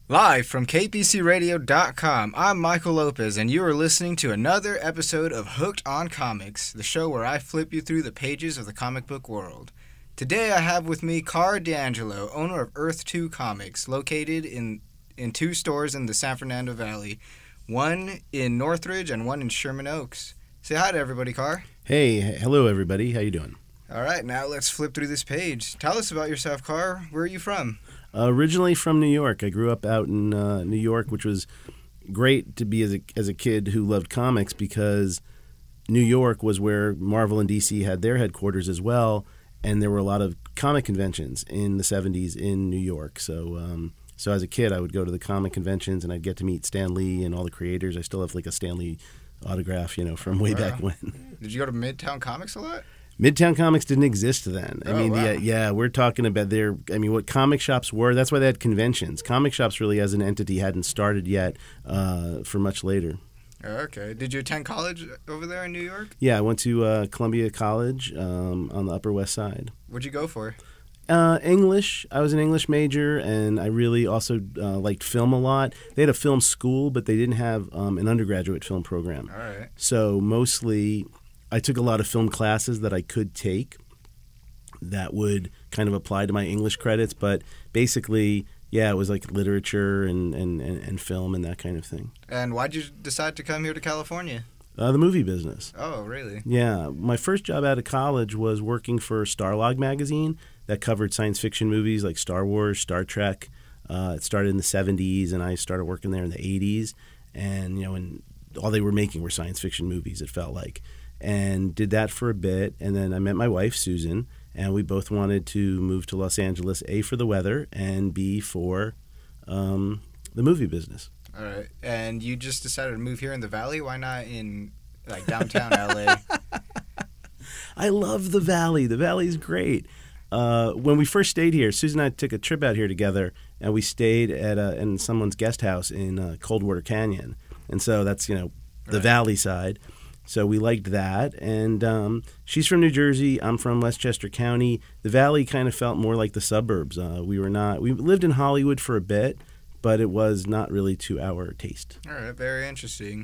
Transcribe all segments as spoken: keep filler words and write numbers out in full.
Live from K P C radio dot com, I'm Michael Lopez, and you are listening to another episode of Hooked on Comics, the show where I flip you through the pages of the comic book world. Today I have with me Car D'Angelo, owner of Earth two Comics, located in, in two stores in the San Fernando Valley, one in Northridge and one in Sherman Oaks. Say hi to everybody, Car. Hey, hello everybody. How you doing? All right, now let's flip through this page. Tell us about yourself, Car. Where are you from? Uh, originally from New York. I grew up out in uh, New York, which was great to be as a, as a kid who loved comics because New York was where Marvel and D C had their headquarters as well, and there were a lot of comic conventions in the seventies in New York. So um, so as a kid, I would go to the comic conventions, and I'd get to meet Stan Lee and all the creators. I still have like a Stan Lee autograph, you know, from way wow. back when. Did you go to Midtown Comics a lot? Midtown Comics didn't exist then. I oh, mean, wow. yeah, yeah, we're talking about their. I mean, what comic shops were. That's why they had conventions. Comic shops really, as an entity, hadn't started yet uh, for much later. Okay. Did you attend college over there in New York? Yeah, I went to uh, Columbia College um, on the Upper West Side. What'd you go for? Uh, English. I was an English major, and I really also uh, liked film a lot. They had a film school, but they didn't have um, an undergraduate film program. All right. So mostly, I took a lot of film classes that I could take that would kind of apply to my English credits, but basically, yeah, it was like literature and, and, and, and film and that kind of thing. And why'd you decide to come here to California? Uh, the movie business. Oh, really? Yeah. My first job out of college was working for Starlog magazine that covered science fiction movies like Star Wars, Star Trek. Uh, it started in the seventies, and I started working there in the eighties. And, you know, and all they were making were science fiction movies, it felt like. And did that for a bit, and then I met my wife, Susan, and we both wanted to move to Los Angeles, A, for the weather, and B, for um, the movie business. All right. And you just decided to move here in the Valley? Why not in, like, downtown L A? I love the Valley. The Valley's great. Uh, when we first stayed here, Susan and I took a trip out here together, and we stayed at a, in someone's guest house in uh, Coldwater Canyon. And so that's, you know, the right. Valley side. So we liked that, and um, she's from New Jersey. I'm from Westchester County. The Valley kind of felt more like the suburbs. Uh, we were not. We lived in Hollywood for a bit, but it was not really to our taste. All right, very interesting.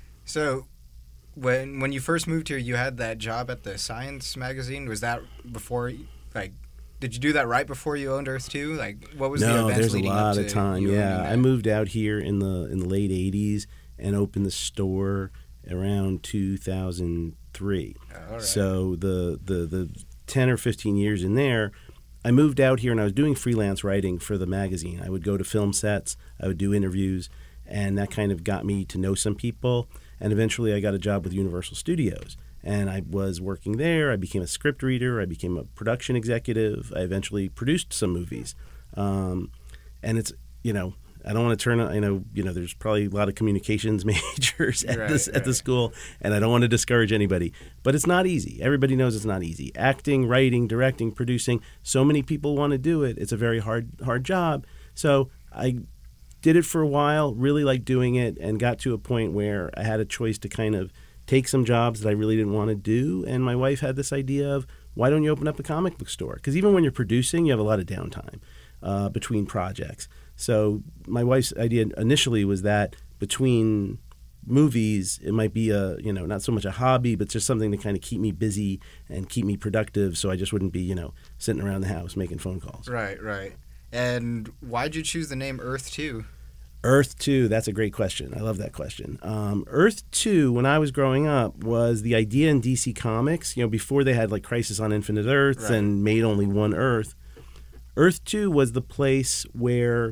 So, when when you first moved here, you had that job at the Science magazine. Was that before? Like, did you do that right before you owned Earth two? Like, what was no, the events there's a leading lot up to of time. Yeah, I moved out here in the in the late eighties and opened the store around two thousand three. All right. So the, the the ten or fifteen years in there, I moved out here and I was doing freelance writing for the magazine. I would go to film sets, I would do interviews, and that kind of got me to know some people. And eventually I got a job with Universal Studios. And I was working there. I became a script reader. I became a production executive. I eventually produced some movies. Um, and it's, you know, I don't want to turn, you know, you know. There's probably a lot of communications majors at right, this right. at the school, and I don't want to discourage anybody. But it's not easy. Everybody knows it's not easy. Acting, writing, directing, producing. So many people want to do it. It's a very hard hard job. So I did it for a while. Really liked doing it, and got to a point where I had a choice to kind of take some jobs that I really didn't want to do. And my wife had this idea of, why don't you open up a comic book store? Because even when you're producing, you have a lot of downtime uh, between projects. So my wife's idea initially was that between movies, it might be a, you know, not so much a hobby, but just something to kind of keep me busy and keep me productive, so I just wouldn't be, you know, sitting around the house making phone calls. Right, right. And why'd you choose the name Earth two? Earth two, that's a great question. I love that question. Um, Earth two, when I was growing up, was the idea in D C Comics, you know, before they had like Crisis on Infinite Earths right. and made only one Earth. Earth two was the place where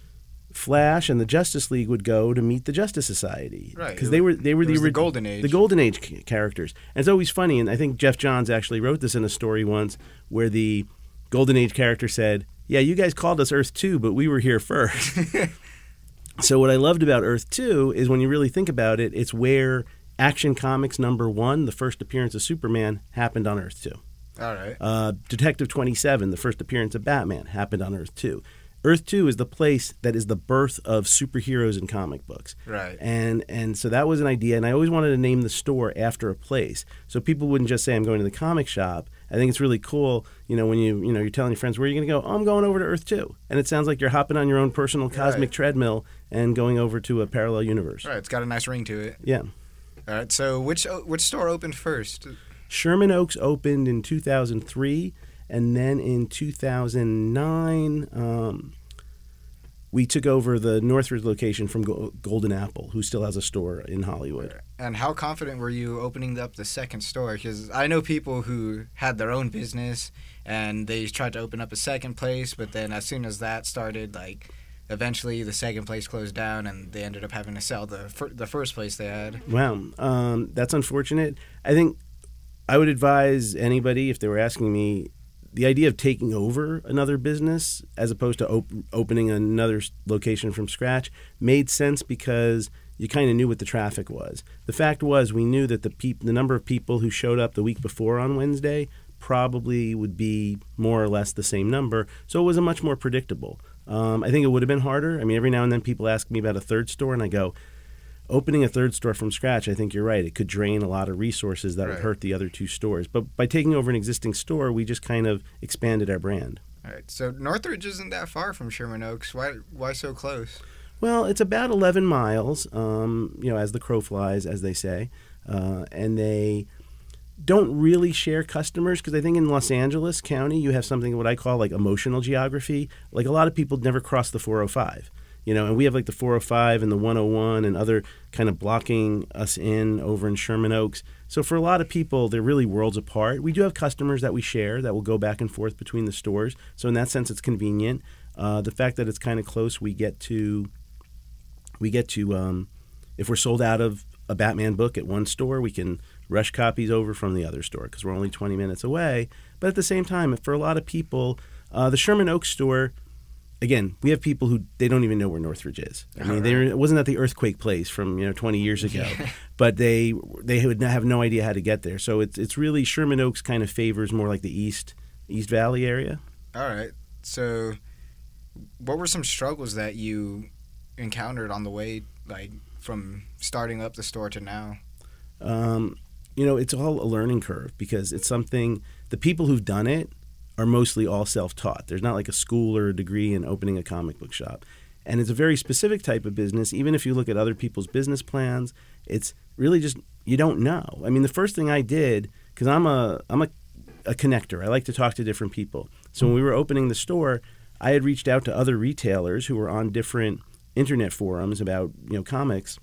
Flash and the Justice League would go to meet the Justice Society, right? Because they were they were the, the Golden Age, the Golden Age ca- characters. And it's always funny, and I think Jeff Johns actually wrote this in a story once, where the Golden Age character said, "Yeah, you guys called us Earth two, but we were here first." So what I loved about Earth two is when you really think about it, it's where Action Comics number one, the first appearance of Superman, happened on Earth two. All right. Uh, Detective twenty-seven, the first appearance of Batman, happened on Earth two. Earth two is the place that is the birth of superheroes in comic books. Right. And and so that was an idea, and I always wanted to name the store after a place, so people wouldn't just say I'm going to the comic shop. I think it's really cool, you know, when you you know you're telling your friends where are you going to go. Oh, I'm going over to Earth two, and it sounds like you're hopping on your own personal cosmic right. treadmill and going over to a parallel universe. Right. It's got a nice ring to it. Yeah. All right. So which which store opened first? Sherman Oaks opened in two thousand three, and then in two thousand nine, um, we took over the Northridge location from Go- Golden Apple, who still has a store in Hollywood. And how confident were you opening up the second store? Because I know people who had their own business, and they tried to open up a second place, but then as soon as that started, like, eventually the second place closed down, and they ended up having to sell the fir- the first place they had. Wow, um, that's unfortunate. I think I would advise anybody, if they were asking me, the idea of taking over another business as opposed to op- opening another location from scratch made sense because you kind of knew what the traffic was. The fact was we knew that the peop- the number of people who showed up the week before on Wednesday probably would be more or less the same number, so it was a much more predictable. Um, I think it would have been harder. I mean, every now and then people ask me about a third store, and I go, opening a third store from scratch, I think you're right. It could drain a lot of resources that right. would hurt the other two stores. But by taking over an existing store, we just kind of expanded our brand. All right. So Northridge isn't that far from Sherman Oaks. Why why so close? Well, it's about eleven miles, um, you know, as the crow flies, as they say. Uh, and they don't really share customers because I think in Los Angeles County, you have something what I call like emotional geography. Like a lot of people never cross the four oh five. You know, and we have like the four oh five and the one oh one and other kind of blocking us in over in Sherman Oaks. So for a lot of people, they're really worlds apart. We do have customers that we share that will go back and forth between the stores. So in that sense, it's convenient. Uh, the fact that it's kind of close, we get to, we get to, um, if we're sold out of a Batman book at one store, we can rush copies over from the other store because we're only twenty minutes away. But at the same time, for a lot of people, uh, the Sherman Oaks store, again, we have people who they don't even know where Northridge is. I mean, right. it wasn't at the earthquake place from you know twenty years ago, but they they would have no idea how to get there. So it's it's really Sherman Oaks kind of favors more like the East East Valley area. All right. So, what were some struggles that you encountered on the way, like from starting up the store to now? Um, you know, it's all a learning curve because it's something the people who've done it are mostly all self-taught. There's not like a school or a degree in opening a comic book shop. And it's a very specific type of business. Even if you look at other people's business plans, it's really just, you don't know. I mean, the first thing I did, because I'm a I'm a, a connector. I like to talk to different people. So when we were opening the store, I had reached out to other retailers who were on different internet forums about, you know, comics.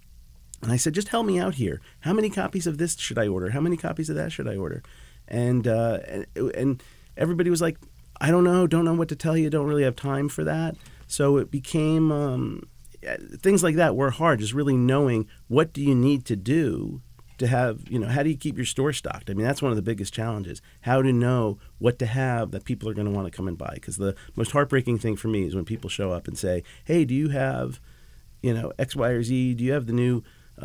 And I said, just help me out here. How many copies of this should I order? How many copies of that should I order? And uh, and, and everybody was like, I don't know, don't know what to tell you, don't really have time for that. So it became, um, things like that were hard, just really knowing what do you need to do to have, you know, how do you keep your store stocked? I mean, that's one of the biggest challenges, how to know what to have that people are going to want to come and buy. Because the most heartbreaking thing for me is when people show up and say, hey, do you have, you know, X, Y, or Z? Do you have the new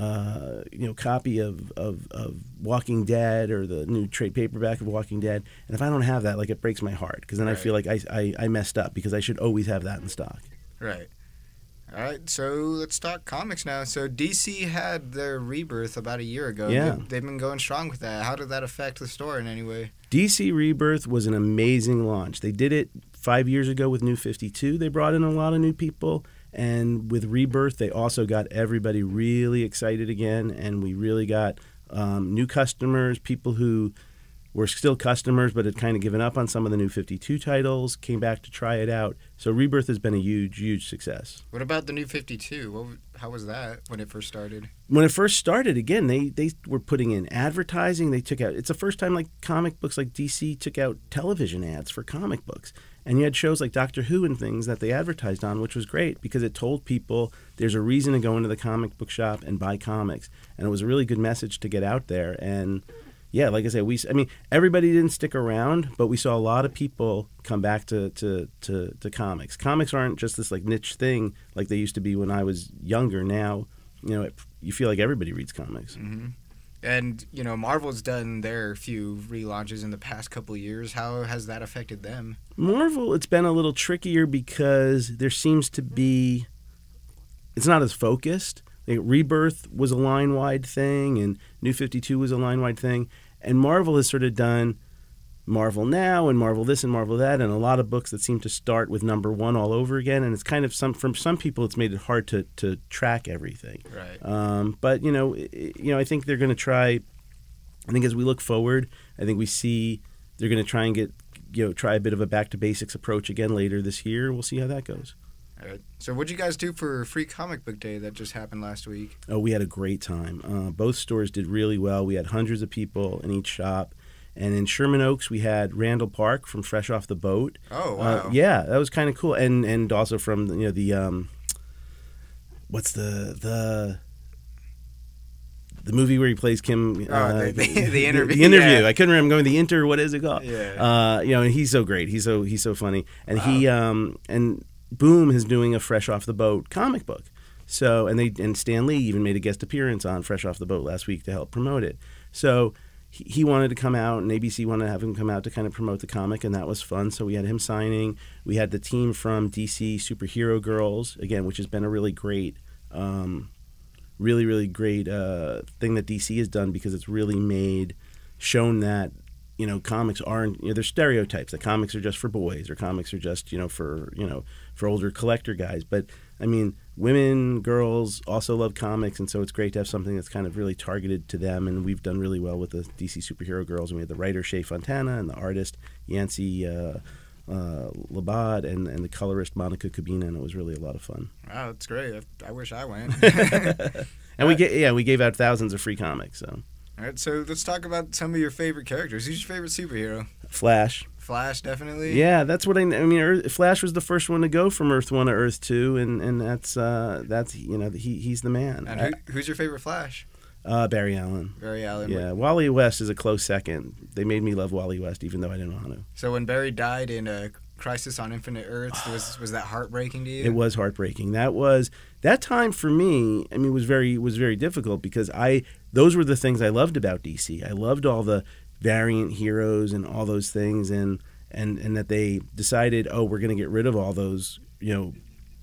Uh, you know, copy of, of, of Walking Dead or the new trade paperback of Walking Dead? And if I don't have that, like, it breaks my heart because then right. I feel like I, I, I messed up because I should always have that in stock. Right. All right, so let's talk comics now. So D C had their rebirth about a year ago. Yeah. They've, they've been going strong with that. How did that affect the store in any way? D C Rebirth was an amazing launch. They did it five years ago with New fifty-two. They brought in a lot of new people. And with Rebirth, they also got everybody really excited again, and we really got um, new customers, people who were still customers but had kind of given up on some of the New fifty-two titles, came back to try it out. So Rebirth has been a huge, huge success. What about the New fifty-two? What, how was that when it first started? When it first started, again, they, they were putting in advertising. They took out, it's the first time like comic books like D C took out television ads for comic books. And you had shows like Doctor Who and things that they advertised on, which was great because it told people there's a reason to go into the comic book shop and buy comics. And it was a really good message to get out there. And yeah, like I said, we, I mean, everybody didn't stick around, but we saw a lot of people come back to, to, to, to comics. Comics aren't just this like niche thing like they used to be when I was younger. Now, you know, it, you feel like everybody reads comics. Mm-hmm. And, you know, Marvel's done their few relaunches in the past couple of years. How has that affected them? Marvel, it's been a little trickier because there seems to be, it's not as focused. Like Rebirth was a line-wide thing, and New fifty-two was a line-wide thing. And Marvel has sort of done Marvel Now and Marvel this and Marvel that, and a lot of books that seem to start with number one all over again. And it's kind of, some from some people, it's made it hard to, to track everything. Right. Um, but, you know, it, you know, I think they're going to try, I think as we look forward, I think we see they're going to try and get, you know, try a bit of a back-to-basics approach again later this year. We'll see how that goes. All right. So what'd you guys do for Free Comic Book Day that just happened last week? Oh, we had a great time. Uh, both stores did really well. We had hundreds of people in each shop. And in Sherman Oaks, we had Randall Park from Fresh Off the Boat. Oh, wow. Uh, yeah, that was kind of cool. And and also from, you know, the, um, what's the, the... The movie where he plays Kim, Oh, uh, the, the, the interview. The interview. Yeah. I couldn't remember. I'm going the inter. What is it called? Yeah. Uh, you know, and he's so great. He's so he's so funny. And Wow. he um and Boom is doing a Fresh Off the Boat comic book. So and they and Stan Lee even made a guest appearance on Fresh Off the Boat last week to help promote it. So he, he wanted to come out, and A B C wanted to have him come out to kind of promote the comic, and that was fun. So we had him signing. We had the team from D C Superhero Girls again, which has been a really great. Um, really, really great uh, thing that D C has done, because it's really made, shown that, you know, comics aren't, you know, there's stereotypes that comics are just for boys, or comics are just, you know, for, you know, for older collector guys. But, I mean, women, girls also love comics, and so it's great to have something that's kind of really targeted to them, and we've done really well with the D C Superhero Girls. And we had the writer, Shea Fontana, and the artist, Yancey uh, uh, Labad, and, and the colorist, Monica Cabina, and it was really a lot of fun. Wow, that's great. I, I wish I went. And we get, yeah, we gave out thousands of free comics. So, All right, so let's talk about some of your favorite characters. Who's your favorite superhero? Flash. Flash, definitely. Yeah, that's what I. I mean, Earth, Flash was the first one to go from Earth One to Earth Two, and, and that's uh, that's you know he he's the man. And who, who's your favorite Flash? Uh, Barry Allen. Barry Allen. Yeah, Wally West is a close second. They made me love Wally West, even though I didn't want to. So when Barry died in uh, Crisis on Infinite Earths, was was that heartbreaking to you? It was heartbreaking. That was that time for me. I mean, was very was very difficult, because I those were the things I loved about D C. I loved all the variant heroes and all those things, and and and that they decided, oh, we're going to get rid of all those, you know,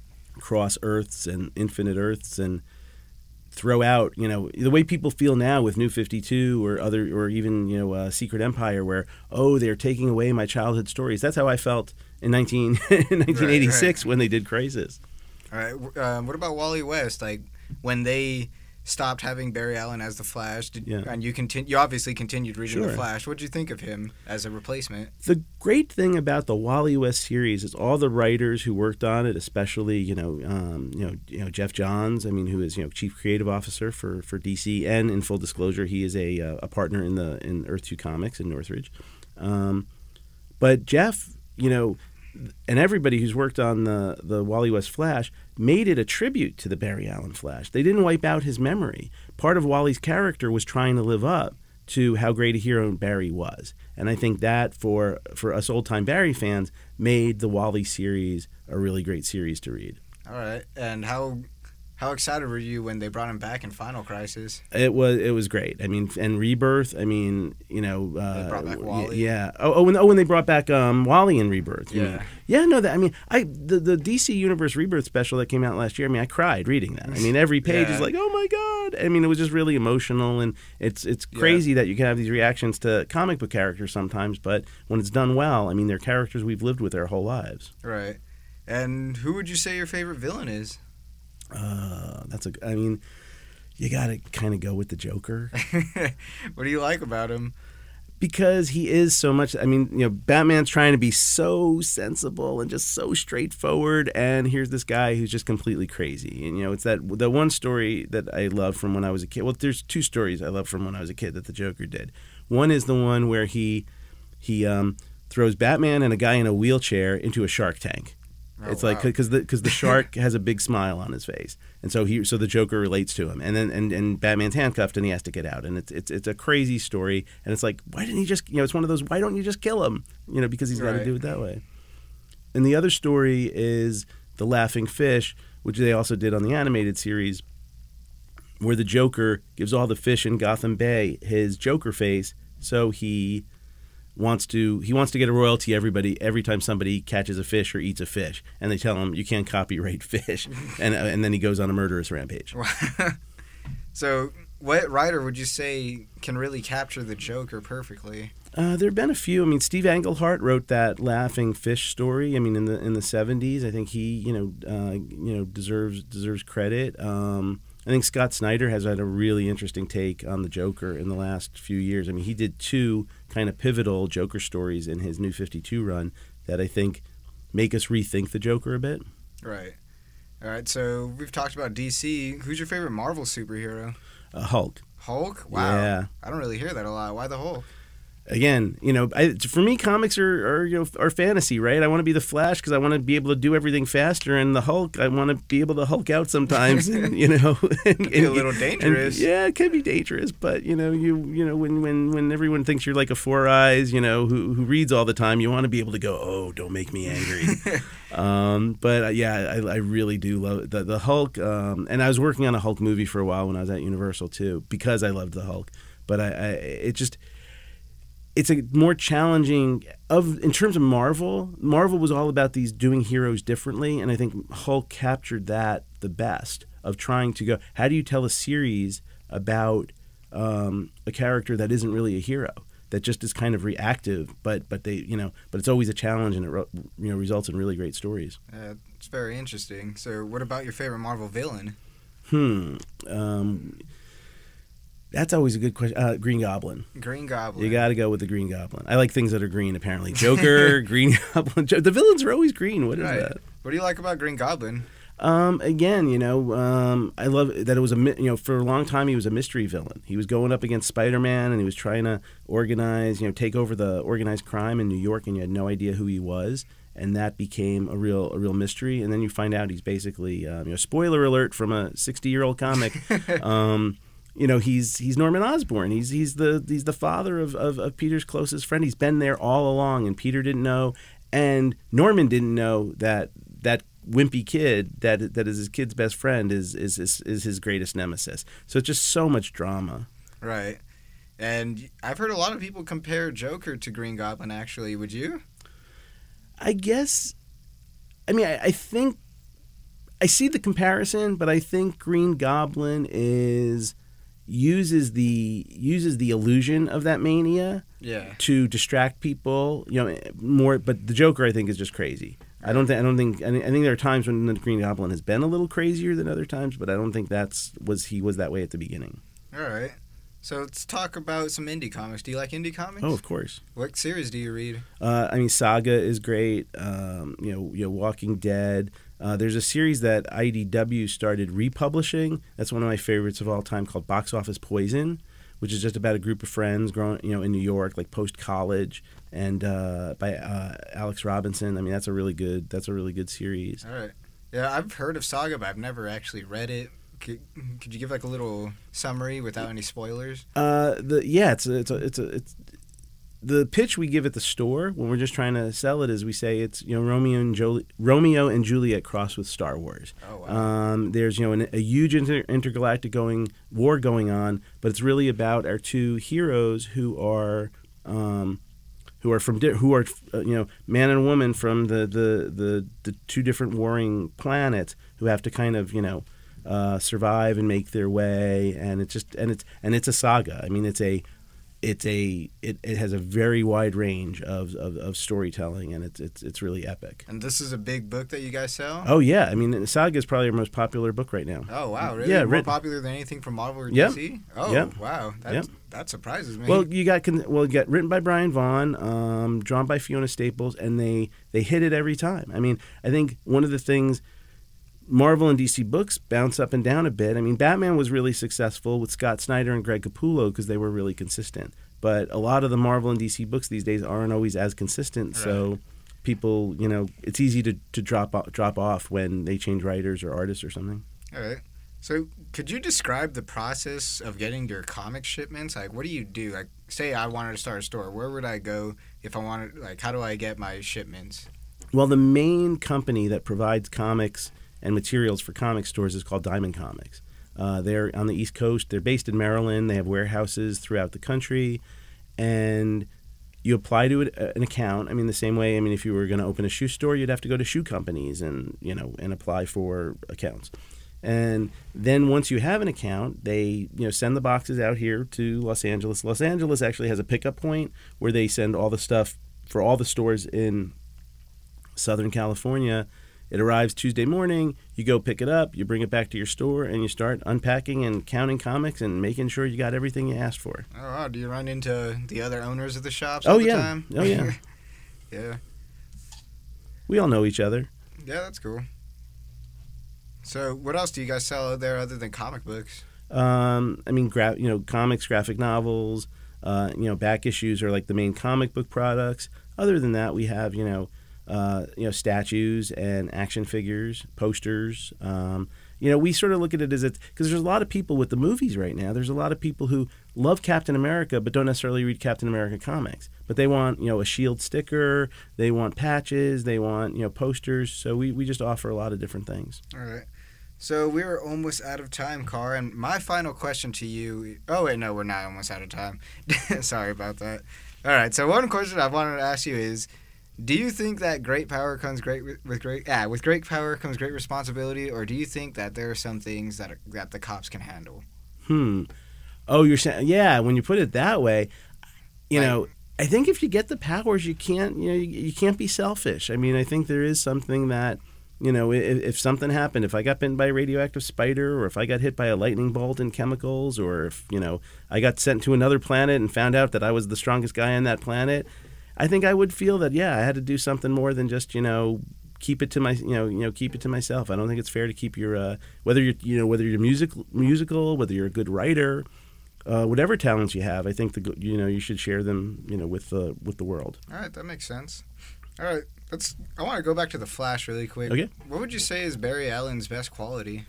cross Earths and infinite Earths, and throw out, you know, the way people feel now with New fifty-two or other, or even, you know, uh, Secret Empire, where, oh, they're taking away my childhood stories. That's how I felt in nineteen nineteen eighty-six, right, right. when they did Crisis. All right. Um, what about Wally West? Like, when they stopped having Barry Allen as the Flash, did, yeah. and you continue, you obviously continued reading Sure. the Flash. What did you think of him as a replacement? The great thing about the Wally West series is all the writers who worked on it, especially you know, um, you know, you know Jeff Johns. I mean, who is you know chief creative officer for, for D C, and in full disclosure, he is a uh, a partner in the in Earth Two Comics in Northridge. Um, but Jeff, you know. And everybody who's worked on the, the Wally West Flash made it a tribute to the Barry Allen Flash. They didn't wipe out his memory. Part of Wally's character was trying to live up to how great a hero Barry was. And I think that, for, for us old-time Barry fans, made the Wally series a really great series to read. All right. And how how excited were you when they brought him back in Final Crisis? It was it was great. I mean, and Rebirth. I mean, you know, uh, they brought back Wally. Yeah. Oh, oh, when, oh, when they brought back um, Wally in Rebirth. Yeah. Mean, yeah. No, that I mean, I the, the D C Universe Rebirth special that came out last year. I mean, I cried reading that. I mean, every page yeah. is like, oh my god. I mean, it was just really emotional, and it's it's crazy yeah. that you can have these reactions to comic book characters sometimes, but when it's done well, I mean, they're characters we've lived with our whole lives. Right. And who would you say your favorite villain is? Uh, that's a. I mean, you got to kind of go with the Joker. What do you like about him? Because he is so much. I mean, you know, Batman's trying to be so sensible and just so straightforward, and here's this guy who's just completely crazy. And you know, it's that the one story that I love from when I was a kid. Well, there's two stories I love from when I was a kid that the Joker did. One is the one where he he um, throws Batman and a guy in a wheelchair into a shark tank. Oh, it's like because the because the shark has a big smile on his face, and so he so the Joker relates to him, and then and, and Batman's handcuffed and he has to get out, and it's it's it's a crazy story, and it's like, why didn't he just, you know, it's one of those, why don't you just kill him, you know, because he's got to right. do it that way. And the other story is the Laughing Fish, which they also did on the animated series, where the Joker gives all the fish in Gotham Bay his Joker face, so he wants to he wants to get a royalty everybody every time somebody catches a fish or eats a fish, and they tell him you can't copyright fish, and uh, and then he goes on a murderous rampage. So, what writer would you say can really capture the Joker perfectly? Uh, there have been a few. I mean, Steve Englehart wrote that laughing fish story. I mean, in the in the seventies, I think he you know uh, you know deserves deserves credit. Um, I think Scott Snyder has had a really interesting take on the Joker in the last few years. I mean, he did two kind of pivotal Joker stories in his New fifty-two run that I think make us rethink the Joker a bit. Right. All right, so we've talked about D C. Who's your favorite Marvel superhero? Uh, Hulk. Hulk? Wow. Yeah. I don't really hear that a lot. Why the Hulk? Again, you know, I, for me, comics are, are you know are fantasy, right? I want to be the Flash because I want to be able to do everything faster, and the Hulk, I want to be able to Hulk out sometimes, and, you know, and, and, be a little dangerous. And, yeah, it can be dangerous, but you know, you you know, when when when everyone thinks you're like a Four Eyes, you know, who who reads all the time, you want to be able to go, oh, don't make me angry. um, but uh, yeah, I, I really do love the the Hulk, um, and I was working on a Hulk movie for a while when I was at Universal too, because I loved the Hulk. But I, I it just. It's a more challenging of in terms of Marvel. Marvel was all about these doing heroes differently, and I think Hulk captured that the best of trying to go. How do you tell a series about um, a character that isn't really a hero, that just is kind of reactive, but but they you know, but it's always a challenge, and it you know results in really great stories. Uh, it's very interesting. So, what about your favorite Marvel villain? Hmm. Um, That's always a good question. Uh, Green Goblin. Green Goblin. You got to go with the Green Goblin. I like things that are green, apparently. Joker, Green Goblin. The villains are always green. What is right. that? What do you like about Green Goblin? Um, again, you know, um, I love that it was a, you know, for a long time he was a mystery villain. He was going up against Spider-Man, and he was trying to organize, you know, take over the organized crime in New York, and you had no idea who he was. And that became a real a real mystery. And then you find out he's basically, um, you know, spoiler alert from a sixty-year-old comic. um You know, he's he's Norman Osborn. He's he's the he's the father of, of, of Peter's closest friend. He's been there all along, and Peter didn't know, and Norman didn't know that that wimpy kid that that is his kid's best friend is is is, is his greatest nemesis. So it's just so much drama. Right, and I've heard a lot of people compare Joker to Green Goblin. Actually, would you? I guess. I mean, I, I think I see the comparison, but I think Green Goblin is. uses the uses the illusion of that mania yeah. to distract people, you know, more. But the Joker, I think, is just crazy. I don't think I don't think I think there are times when the Green Goblin has been a little crazier than other times, but I don't think that's was he was that way at the beginning. All right. So let's talk about some indie comics. Do you like indie comics? Oh, of course. What series do you read? Uh, I mean, Saga is great. Um, you know, you know, Walking Dead. Uh, there's a series that I D W started republishing. That's one of my favorites of all time, called Box Office Poison, which is just about a group of friends growing, you know, in New York, like post college, and uh, by uh, Alex Robinson. I mean, that's a really good. That's a really good series. All right. Yeah, I've heard of Saga, but I've never actually read it. Could, could you give like a little summary without any spoilers? Uh, the yeah, it's a, it's a, it's a, it's the pitch we give at the store when we're just trying to sell it is we say it's you know Romeo and Joli- Romeo and Juliet crossed with Star Wars. Oh wow. Um, there's you know an, a huge inter- intergalactic going war going on, but it's really about our two heroes who are um, who are from di- who are uh, you know man and woman from the, the the the two different warring planets who have to kind of you know. Uh, survive and make their way, and it's just and it's and it's a saga. I mean, it's a it's a it, it has a very wide range of, of, of storytelling, and it's it's it's really epic. And this is a big book that you guys sell? Oh yeah, I mean, Saga is probably our most popular book right now. Oh wow, really? Yeah, more written. popular than anything from Marvel or Yep. D C? Oh Yep. wow, that Yep. that surprises me. Well, you got con- well, you got written by Brian Vaughan, um, drawn by Fiona Staples, and they they hit it every time. I mean, I think one of the things. Marvel and D C books bounce up and down a bit. I mean, Batman was really successful with Scott Snyder and Greg Capullo because they were really consistent. But a lot of the Marvel and D C books these days aren't always as consistent. Right. So people, you know, it's easy to, to drop off, drop off when they change writers or artists or something. All right. So could you describe the process of getting your comic shipments? Like, what do you do? Like, say I wanted to start a store. Where would I go if I wanted, like, how do I get my shipments? Well, the main company that provides comics and materials for comic stores is called Diamond Comics. Uh, they're on the East Coast. They're based in Maryland. They have warehouses throughout the country, and you apply to it, uh, an account. I mean, the same way. I mean, if you were going to open a shoe store, you'd have to go to shoe companies and you know and apply for accounts. And then once you have an account, they you know send the boxes out here to Los Angeles. Los Angeles actually has a pickup point where they send all the stuff for all the stores in Southern California. It arrives Tuesday morning. You go pick it up. You bring it back to your store, and you start unpacking and counting comics and making sure you got everything you asked for. Oh, wow. Do you run into the other owners of the shops oh, all the yeah. time? Oh, yeah. Yeah. We all know each other. Yeah, that's cool. So, what else do you guys sell out there other than comic books? Um, I mean, gra- you know, comics, graphic novels, uh, you know, back issues are like the main comic book products. Other than that, we have, you know, Uh, you know, statues and action figures, posters. Um, you know, we sort of look at it as it's because there's a lot of people with the movies right now. There's a lot of people who love Captain America but don't necessarily read Captain America comics. But they want, you know, a shield sticker. They want patches. They want, you know, posters. So we, we just offer a lot of different things. All right. So we're almost out of time, Car. And my final question to you. Oh wait, no, we're not almost out of time. Sorry about that. All right. So one question I wanted to ask you is, do you think that great power comes great with great yeah with great power comes great responsibility, or do you think that there are some things that are, that the cops can handle? Hmm. Oh, you're saying yeah. When you put it that way, you Like, know, I think if you get the powers, you can't you know you, you can't be selfish. I mean, I think there is something that you know if, if something happened, if I got bitten by a radioactive spider, or if I got hit by a lightning bolt in chemicals, or if you know I got sent to another planet and found out that I was the strongest guy on that planet. I think I would feel that, yeah, I had to do something more than just, you know, keep it to my, you know, you know, keep it to myself. I don't think it's fair to keep your, uh, whether you're, you know, whether you're music, musical, whether you're a good writer, uh, whatever talents you have. I think the, you know, you should share them, you know, with the with the world. All right, that makes sense. All right, let's. I want to go back to the Flash really quick. Okay. What would you say is Barry Allen's best quality?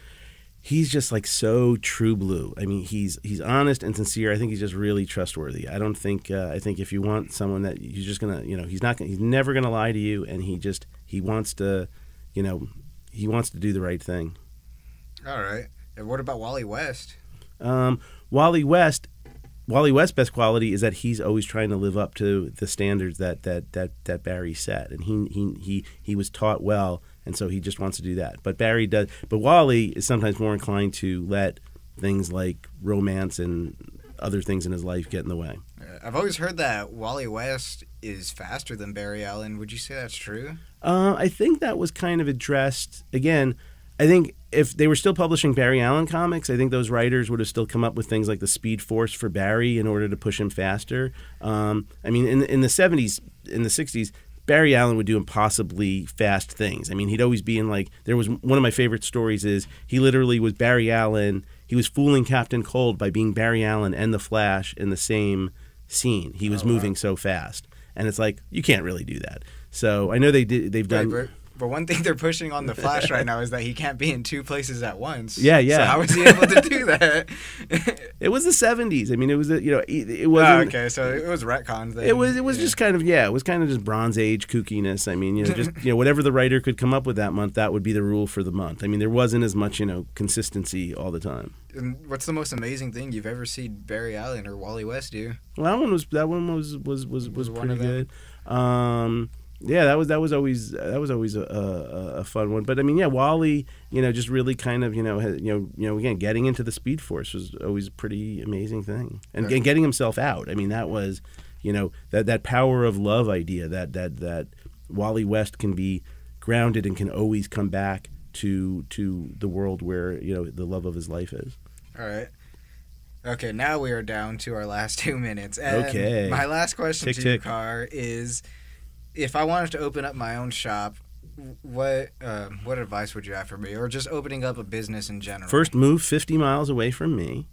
He's just like so true blue. I mean, he's he's honest and sincere. I think he's just really trustworthy. I don't think uh, I think if you want someone that you're just gonna, you know, he's not gonna, he's never gonna lie to you, and he just he wants to, you know, he wants to do the right thing. All right. And what about Wally West? Um, Wally West, Wally West's best quality is that he's always trying to live up to the standards that that that, that Barry set, and he he he he was taught well. And so he just wants to do that. But Barry does. But Wally is sometimes more inclined to let things like romance and other things in his life get in the way. Uh, I've always heard that Wally West is faster than Barry Allen. Would you say that's true? Uh, I think that was kind of addressed. Again, I think if they were still publishing Barry Allen comics, I think those writers would have still come up with things like the Speed Force for Barry in order to push him faster. Um, I mean, in in the seventies, in the sixties, Barry Allen would do impossibly fast things. I mean, he'd always be in like, there was one of my favorite stories is he literally was Barry Allen. He was fooling Captain Cold by being Barry Allen and the Flash in the same scene. He was oh, moving wow. so fast. And it's like, you can't really do that. So I know they did, they've done... Right, but one thing they're pushing on the Flash right now is that he can't be in two places at once. Yeah, yeah. So how is he able to do that? It was the seventies. I mean, it was a, you know, it, it wasn't. Oh, okay, so it was retcons then. It was it was yeah. just kind of yeah, it was kind of just Bronze Age kookiness. I mean, you know, just you know, whatever the writer could come up with that month, that would be the rule for the month. I mean, there wasn't as much you know consistency all the time. And what's the most amazing thing you've ever seen Barry Allen or Wally West do? Well, that one was that one was was was was, was pretty good. Um, Yeah, that was that was always that was always a, a, a fun one. But I mean, yeah, Wally, you know, just really kind of you know had, you know you know again getting into the Speed Force was always a pretty amazing thing, and, and getting himself out. I mean, that was you know that that power of love idea that that that Wally West can be grounded and can always come back to to the world where you know the love of his life is. All right. Okay, now we are down to our last two minutes. And okay. My last question tick, to tick. you, Car, is if I wanted to open up my own shop, what uh, what advice would you have for me? Or just opening up a business in general? First, move fifty miles away from me.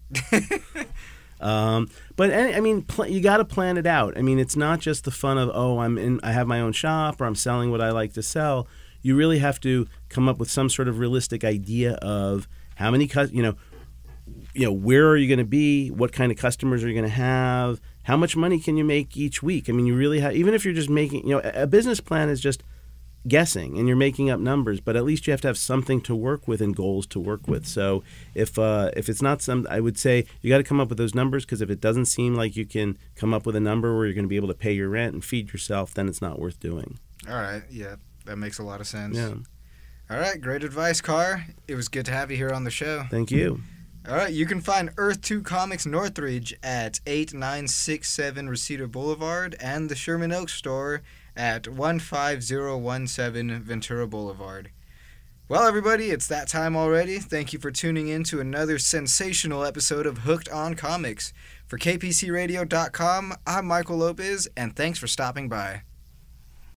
um, but, I mean, pl- you got to plan it out. I mean, it's not just the fun of, oh, I'm in, I have my own shop or I'm selling what I like to sell. You really have to come up with some sort of realistic idea of how many, cu- you know, you know, where are you going to be? What kind of customers are you going to have? How much money can you make each week? I mean, you really have, even if you're just making, you know, a business plan is just guessing and you're making up numbers, but at least you have to have something to work with and goals to work with. So if uh, if it's not some, I would say you got to come up with those numbers, because if it doesn't seem like you can come up with a number where you're going to be able to pay your rent and feed yourself, then it's not worth doing. All right. Yeah, that makes a lot of sense. Yeah. All right. Great advice, Carr. It was good to have you here on the show. Thank you. All right, you can find Earth two Comics Northridge at eight nine six seven Reseda Boulevard and the Sherman Oaks store at one five zero one seven Ventura Boulevard. Well, everybody, it's that time already. Thank you for tuning in to another sensational episode of Hooked on Comics. For K P C radio dot com, I'm Michael Lopez, and thanks for stopping by.